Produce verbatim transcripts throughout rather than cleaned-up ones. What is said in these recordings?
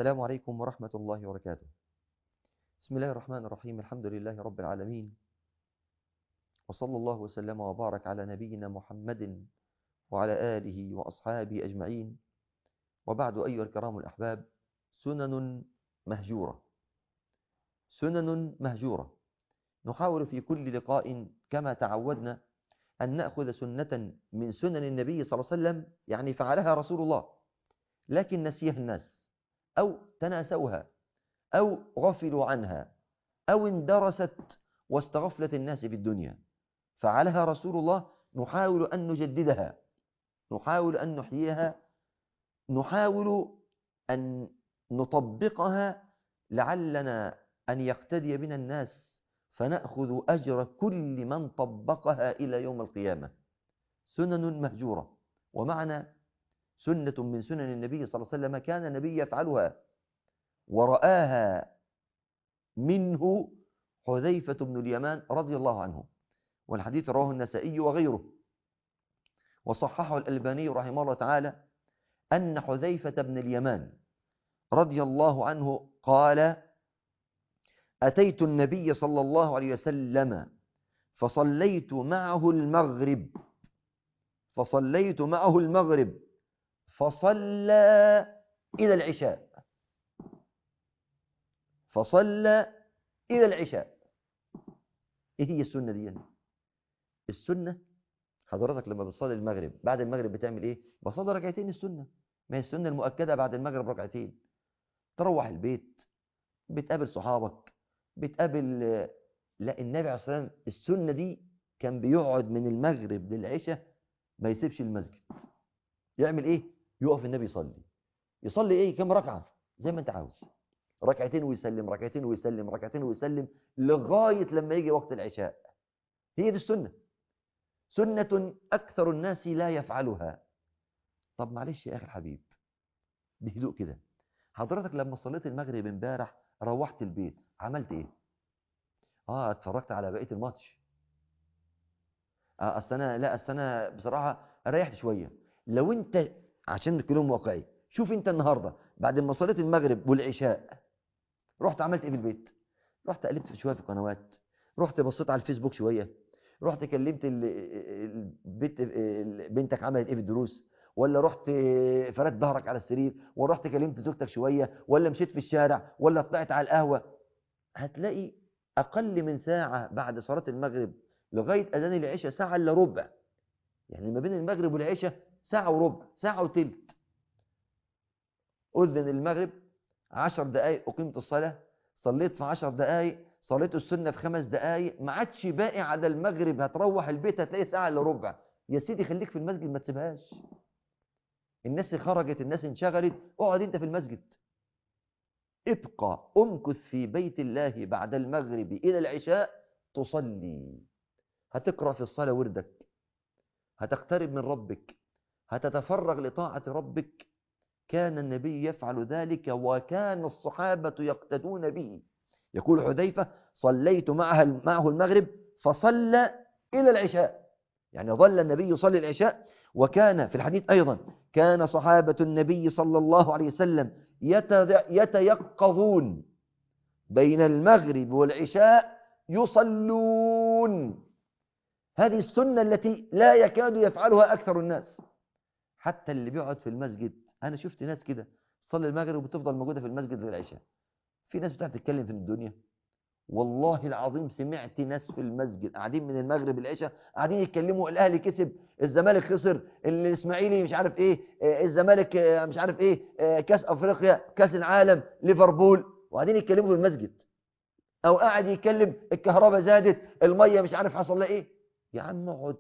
السلام عليكم ورحمة الله وبركاته. بسم الله الرحمن الرحيم، الحمد لله رب العالمين، وصلى الله وسلم وبارك على نبينا محمد وعلى آله وأصحابه أجمعين، وبعد أيها الكرام الأحباب، سنن مهجورة سنن مهجورة نحاول في كل لقاء كما تعودنا أن نأخذ سنة من سنن النبي صلى الله عليه وسلم، يعني فعلها رسول الله لكن نسيها الناس أو تناسوها أو غفلوا عنها أو اندرست واستغفلت الناس في الدنيا، فعلها رسول الله نحاول أن نجددها، نحاول أن نحييها، نحاول أن نطبقها لعلنا أن يقتدي بنا الناس فنأخذ أجر كل من طبقها إلى يوم القيامة. سنن مهجورة، ومعنى سنة من سنن النبي صلى الله عليه وسلم كان النبي يفعلها ورآها منه حذيفة بن اليمان رضي الله عنه، والحديث رواه النسائي وغيره، وصححه الألباني رحمه الله تعالى أن حذيفة بن اليمان رضي الله عنه قال: أتيت النبي صلى الله عليه وسلم فصليت معه المغرب فصليت معه المغرب فصلى إلى العشاء فصلى إلى العشاء إيه هي السنة دي؟ يعني السنة حضرتك لما بتصلي المغرب بعد المغرب بتعمل إيه؟ بصلي ركعتين السنة، ما هي السنة المؤكدة بعد المغرب ركعتين، تروح البيت بتقابل صحابك بتقابل. لا، النبي عليه الصلاة والسلام السنة دي كان بيقعد من المغرب للعشاء ما يسيبش المسجد. يعمل إيه؟ يقف النبي يصلي يصلي إيه؟ كم ركعة؟ زي ما أنت عاوز، ركعتين ويسلم، ركعتين ويسلم، ركعتين ويسلم، لغاية لما يجي وقت العشاء. هي دي السنة، سنة أكثر الناس لا يفعلها. طب معلش يا أخي الحبيب، بهدوء كده، حضرتك لما صليت المغرب امبارح روحت البيت عملت إيه؟ آه اتفرجت على بقية الماتش. آه أصل أنا لا أصل أنا بصراحة ريحت شوية. لو أنت عشان نكون واقعي، شوف أنت النهاردة بعد ما صليت المغرب والعشاء رحت عملت إيه في البيت؟ رحت قلبت في شوية في القنوات، رحت بصيت على الفيسبوك شوية، رحت كلمت البنت بنتك عملت ايه في الدروس، ولا رحت فردت ظهرك على السرير، ولا رحت كلمت زوجتك شوية، ولا مشيت في الشارع، ولا طلعت على القهوة. هتلاقي أقل من ساعة بعد صلاة المغرب لغاية أذان العشاء ساعة إلا ربع، يعني ما بين المغرب والعشاء ساعة وربع، ساعة وتلت. أذن المغرب عشر دقايق أقيمت الصلاة، صليت في عشر دقايق، صليت السنة في خمس دقايق، ما عادش باقي على المغرب، هتروح البيت هتلاقي ساعة إلا ربع. يا سيدي خليك في المسجد ما تسيبهاش. الناس خرجت، الناس انشغلت، اقعد انت في المسجد، ابقى امكث في بيت الله بعد المغرب إلى العشاء تصلي، هتقرأ في الصلاة وردك، هتقترب من ربك، هتتفرغ لطاعة ربك. كان النبي يفعل ذلك وكان الصحابة يقتدون به. يقول حذيفة: صليت معها معه المغرب فصلى إلى العشاء، يعني ظل النبي يصلي العشاء. وكان في الحديث أيضا: كان صحابة النبي صلى الله عليه وسلم يتيقظون بين المغرب والعشاء يصلون. هذه السنة التي لا يكاد يفعلها أكثر الناس، حتى اللي بيقعد في المسجد. أنا شفت ناس كده تصلي المغرب وتفضل موجودة في المسجد للعشاء. في ناس بتعرف تتكلم في الدنيا، والله العظيم سمعت ناس في المسجد قاعدين من المغرب للعشاء قاعدين يتكلموا: الأهلي كسب، الزمالك خسر، الإسماعيلي مش عارف إيه، الزمالك مش عارف إيه، كأس أفريقيا، كأس العالم، ليفربول، وقاعدين يتكلموا في المسجد. أو قاعد يتكلم الكهرباء زادت، المية مش عارف حصل لها إيه. يا عم اقعد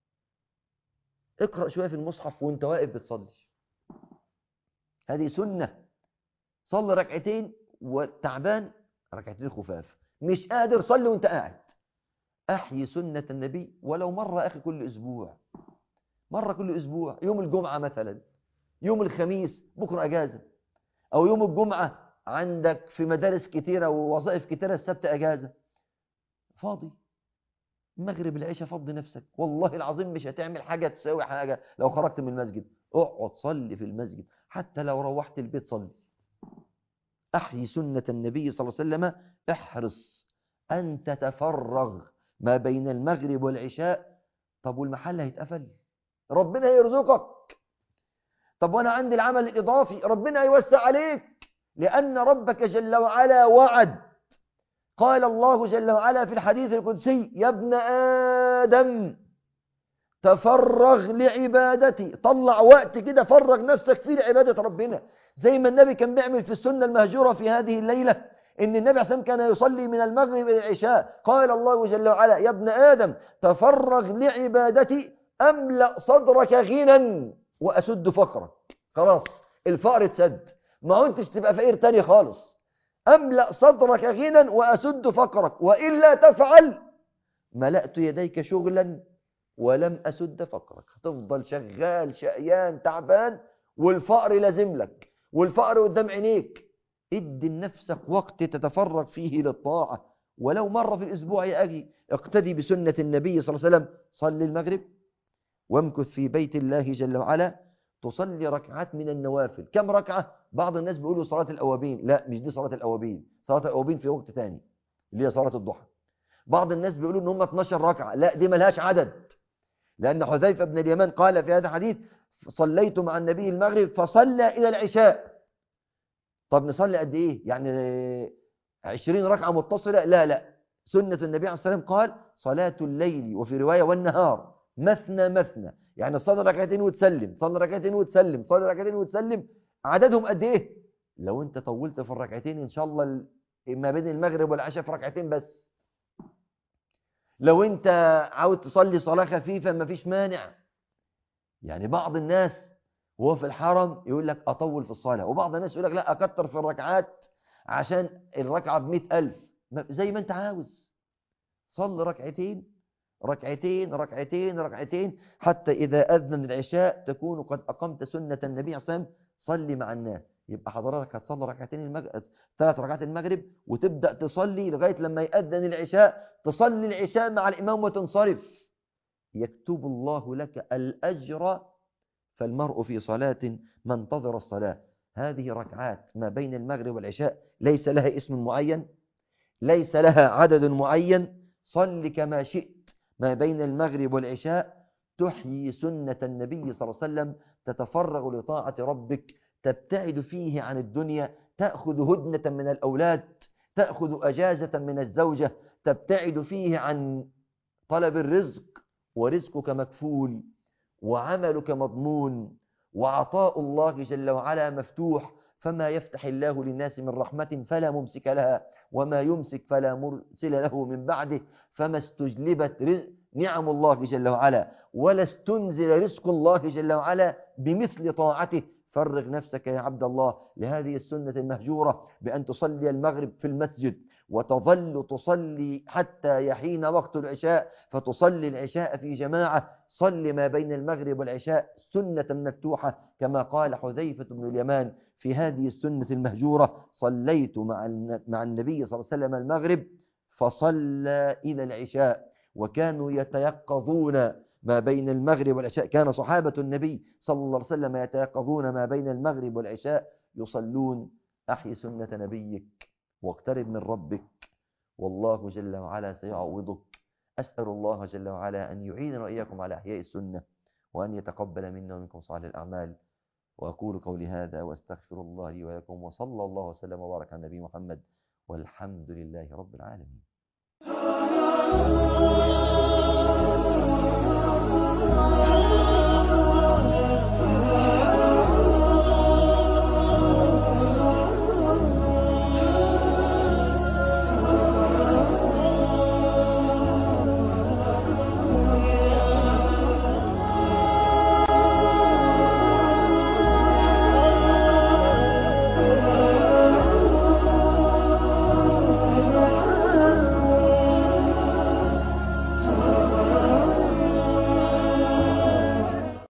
اقرأ شوية في المصحف وانت واقف بتصلي، هذه سنة. صلي ركعتين وتعبان، ركعتين خفاف، مش قادر صلي وانت قاعد. احيي سنة النبي ولو مرة اخي كل اسبوع، مرة كل اسبوع، يوم الجمعة مثلا، يوم الخميس بكرة اجازة، او يوم الجمعة عندك في مدارس كتيرة ووظائف كتيرة السبت اجازة، فاضي المغرب العشاء، فضي نفسك، والله العظيم مش هتعمل حاجة تساوي حاجة لو خرجت من المسجد. اقعد صلي في المسجد، حتى لو روحت البيت صلي. أحيي سنة النبي صلى الله عليه وسلم. احرص أن تتفرغ ما بين المغرب والعشاء. طب والمحل هيتقفل، ربنا يرزقك. طب وأنا عندي العمل الإضافي، ربنا يوسع عليك، لأن ربك جل وعلا وعد. قال الله جل وعلا في الحديث القدسي: يا ابن آدم تفرغ لعبادتي. طلع وقت كده، فرغ نفسك فيه لعبادة ربنا، زي ما النبي كان بيعمل في السنة المهجورة في هذه الليلة، إن النبي عليه الصلاة والسلام كان يصلي من المغرب إلى العشاء. قال الله جل وعلا: يا ابن آدم تفرغ لعبادتي أملأ صدرك غنى وأسد فقرك. خلاص الفقر اتسد، ما كنتش تبقى فقير تاني خالص. أملأ صدرك غنى وأسد فقرك، وإلا تفعل ملأت يديك شغلا ولم أسد فقرك. هتفضل شغال شقيان تعبان والفقر لازم لك، والفقر قدام عينيك. ادي لنفسك وقت تتفرغ فيه للطاعة، ولو مرة في الأسبوع يا أخي. اقتدي بسنة النبي صلى الله عليه وسلم. صلي المغرب وامكث في بيت الله جل وعلا، تصلي ركعات من النوافل. كم ركعة؟ بعض الناس بيقولوا صلاة الأوابين. لا، مش دي صلاة الأوابين، صلاة الأوابين في وقت تاني اللي هي صلاة الضحى. بعض الناس بيقولوا ان هم اتناشر ركعة. لا، دي ملهاش عدد، لأن حذيفة بن اليمان قال في هذا الحديث: صليت مع النبي المغرب فصلى إلى العشاء. طب نصلي قد إيه؟ يعني عشرين ركعة متصلة؟ لا لا، سنة النبي عليه الصلاة والسلام قال: صلاة الليل، وفي رواية والنهار، مثنى مثنى. يعني صلي ركعتين وتسلم، صلي ركعتين وتسلم، صلي ركعتين وتسلم. عددهم قد إيه؟ لو أنت طولت في الركعتين إن شاء الله ما بين المغرب والعشاء في ركعتين بس. لو أنت عاوز تصلي صلاة خفيفة ما فيش مانع. يعني بعض الناس وهو في الحرم يقول لك أطول في الصلاة، وبعض الناس يقول لك لا أكتر في الركعات عشان الركعة بمئة ألف. زي ما أنت عاوز، صل ركعتين ركعتين ركعتين ركعتين، حتى إذا أذن العشاء تكون قد أقمت سنة النبي صلى الله عليه وسلم. صلي مع الناس. يبقى حضرتك هتصلي ركعتين المغرب، ثلاث ركعات المغرب، وتبدأ تصلي لغاية لما يأذن العشاء. تصلي العشاء مع الإمام وتنصرف، يكتب الله لك الأجر. فالمرء في صلاة ما انتظر الصلاة. هذه ركعات ما بين المغرب والعشاء ليس لها اسم معين، ليس لها عدد معين. صل كما شئت ما بين المغرب والعشاء، تحيي سنة النبي صلى الله عليه وسلم، تتفرغ لطاعة ربك، تبتعد فيه عن الدنيا، تأخذ هدنة من الأولاد، تأخذ أجازة من الزوجة، تبتعد فيه عن طلب الرزق، ورزقك مكفول، وعملك مضمون، وعطاء الله جل وعلا مفتوح. فما يفتح الله للناس من رحمة فلا ممسك لها، وما يمسك فلا مرسل له من بعده. فما استجلبت نعم الله جل وعلا ولا استنزل رزق الله جل وعلا بمثل طاعته. فرغ نفسك يا عبد الله لهذه السنة المهجورة بأن تصلي المغرب في المسجد، وتظل تصلي حتى يحين وقت العشاء، فتصلي العشاء في جماعة. صل ما بين المغرب والعشاء سنة مفتوحة، كما قال حذيفة بن اليمان في هذه السنة المهجورة: صليت مع مع النبي صلى الله عليه وسلم المغرب فصلى إلى العشاء. وكانوا يتيقظون ما بين المغرب والعشاء. كان صحابة النبي صلى الله عليه وسلم يتيقظون ما بين المغرب والعشاء يصلون. أحي سنة نبيك واقترب من ربك، والله جل وعلا سيعوضك. أسأل الله جل وعلا أن يعيننا وإياكم على أحياء السنة، وأن يتقبل منا ومنكم صالح الأعمال. وأقول قولي هذا وأستغفر الله لي ولكم، وصلى الله وسلم وبارك على نبي محمد، والحمد لله رب العالمين.